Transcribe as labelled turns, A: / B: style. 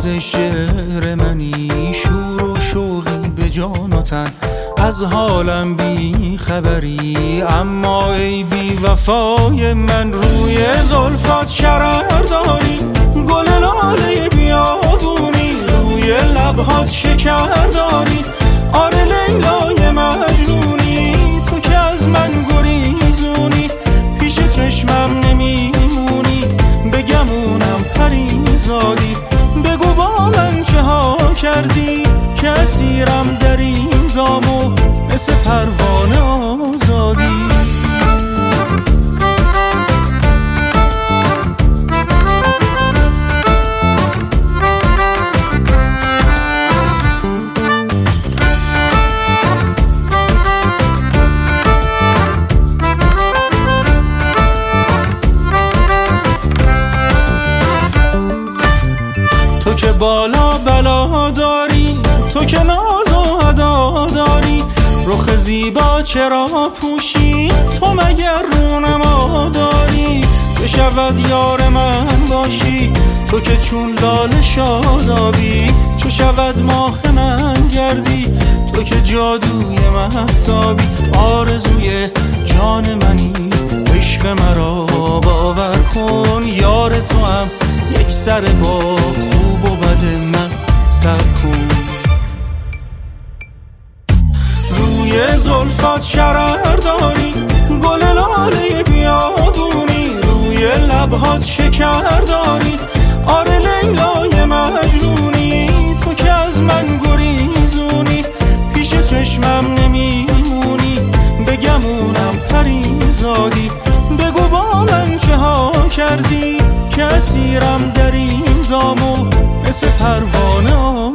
A: نوازش شعر منی، شور و شوقی به جان و تن، از حالم بی خبری. اما ای بی وفای من، روی زلفات شرر داری، گل لاله بیابونی، روی لبهات شکر داری. آره لیلای مجنونی، تو که از من گریزونی، پیش چشمم نمیمونی، بگمونم پریزادی. بگو با من چه ها کردی که اسیرم در این دامو، مثل پروانه آزادی. تو که بالا بلا داری، تو که ناز و ادا داری، رخ زیبا چرا پوشی، تو مگر رونما داری؟ چه شود یار من باشی، تو که چون لاله شادابی، چه شود ماه من گردی، تو که جادوی مهتابی. آرزوی جان منی، عشق مرا باور کن، یار تو هم یک سر با خوب و بد من سر کن. روی زلفات شرر داری، گل لاله بیابونی، روی لبهات شکر داری. آره لیلای مجنونی، تو که از من گریزونی، پیش چشمم نمیمونی، بگمونم پریزادی. بگو با من چه ها کردی که اسیرم در این دامو، مثل پروانه